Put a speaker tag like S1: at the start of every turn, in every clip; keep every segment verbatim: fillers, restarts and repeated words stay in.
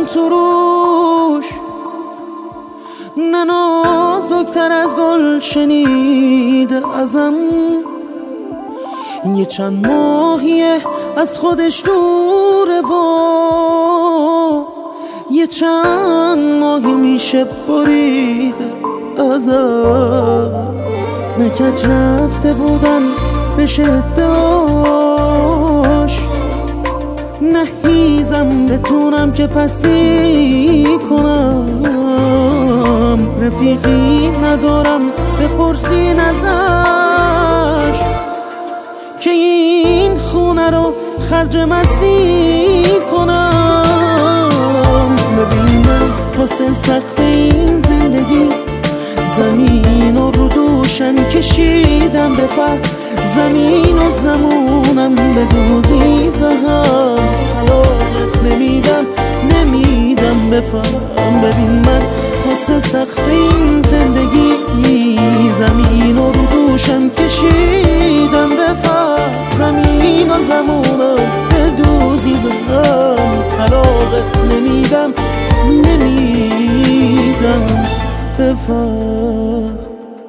S1: تو روش، نه نازکتر از گل شنیده ازم. یه چند ماهیه از خودش دوره و یه چند ماهی میشه بریده ازم. نکج رفته بودم بشه داش، نهیزم بتونم که پستی کنم. رفیقی ندارم بپرسین ازش که این خونه رو خرج مستی کنم. ببین من واسه سقف این زندگی زمین و رو دوشم کشیدم به فقر. زمین و زمونم به دوزی به هم طلاقت نمیدم نمیدم بفهم. ببین من واسه سقف این زندگی زمین و رو دوشم کشیدم به فقر. زمین و زمونم به دوزی به هم طلاقت نمیدم نمیدم بفهم.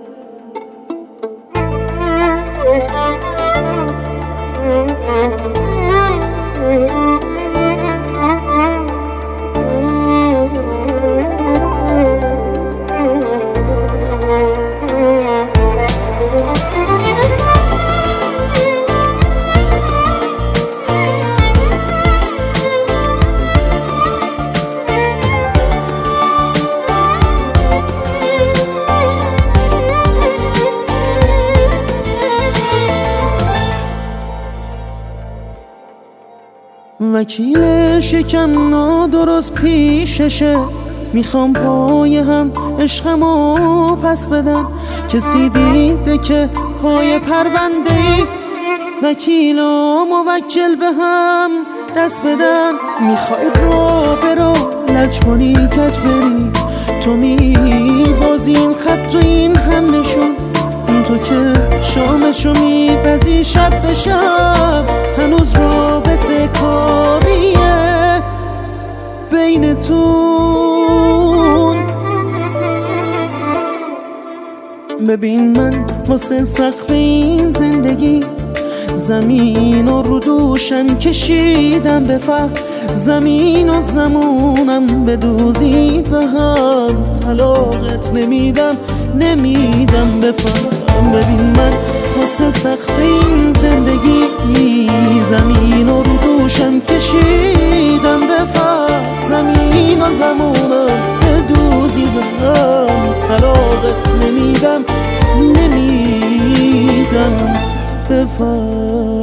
S1: وکیل شکم نادرست پیششه، میخوام پای هم عشقمو پس بدن. کسی دیده که پای پرونده ای وکیل و موکل به هم دست بدن. میخوای رو برو لج کنی کج بری، تو میبازی این خط و این هم نشون. تو که شامشو میپزی شب به شب، هنوز رابطه کاریه بینتون. ببین من واسه سقف این زندگی زمین و رو دوشم کشیدم به فقر. زمین و زمونم به دوزی به هم طلاقت نمیدم نمیدم بفهم. ببین من واسه سقف این زندگی زمین و رو دوشم کشیدم به فقر. زمین و زمونم به دوزی به هم طلاقت نمیدم نمیدم بفهم.